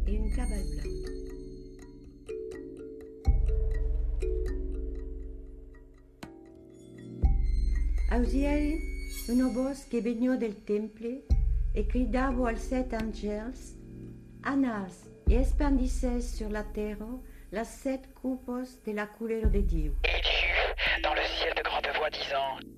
et une cabale blanche. Ausiel, uno bosque begno del temple, e gridavo al 7 angels, anas, y espandisses sur la terre las 7 cupos de la couleur de Dieu. Et tu, dans le ciel de grande voix disant